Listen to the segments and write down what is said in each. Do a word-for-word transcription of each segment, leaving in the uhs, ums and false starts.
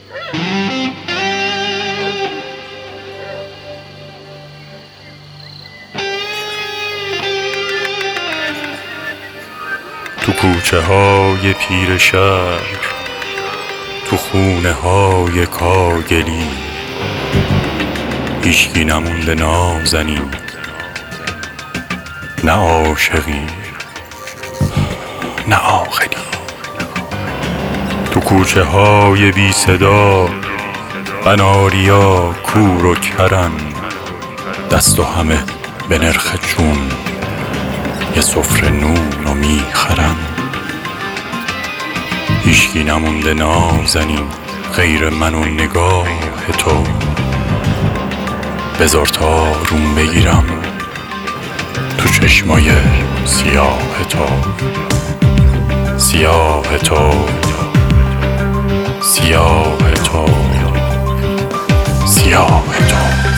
تو کوچه های پیر شهر، تو خونه های کاگلی، هیچکی نمونده نازنین، نه عاشقی نه عاقلی. تو کوچه های بی صدا، قناریا کور و کرن، دست و همه به نرخ جون، یه سفره نون و میخرن. هیچکی نمونده نازنین غیر من و نگاه تو، بذار تا روم بگیرم تو چشمای سیاه تو، سیاه تو، سیاه تو، سیاه تو.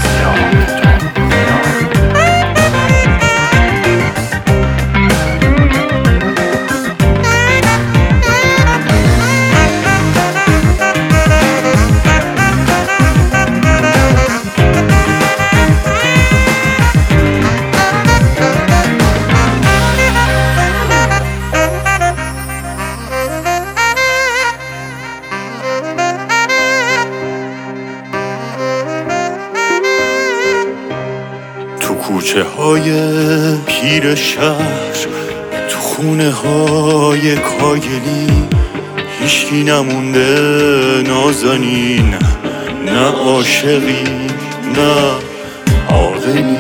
کوچه های پیر شهر، تو خونه های کاگلی، هیچکی نمونده نازنین، نه عاشقی نه عاقلی.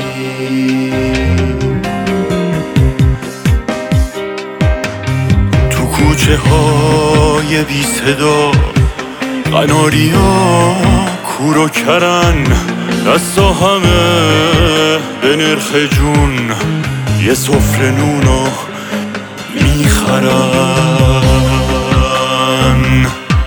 تو کوچه های بی صدا، قناریا کور و کرن، دستا همه به نرخ جون، یه سفره نونو میخرن.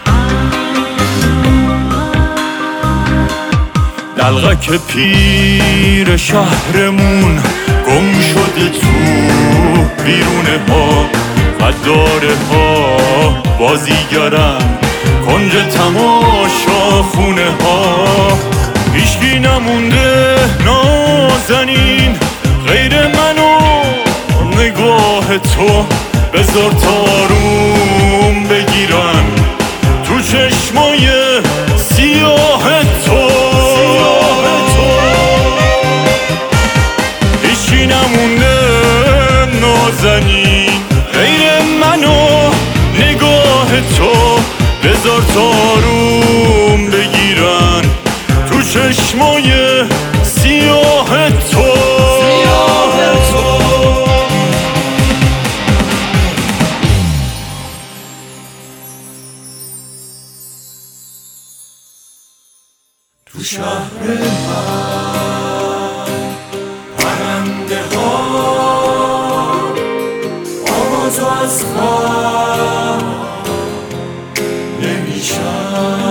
دلغک پیر شهرمون گم شده تو بیرونه ها، قداره ها بازیگرن کنج تماشا خونه ها. هیچکی نمونده نازنین غیر من و نگاه تو، بذار تاروم بگیرن تو چشمای سیاه تو. هیچکی نمونده نازنین غیر من و نگاه تو، بذار تاروم بگیرن تو چشمای سیاه تو، سیاه تو. تو شهر من پرنده ها آواز از خواب نمیشن.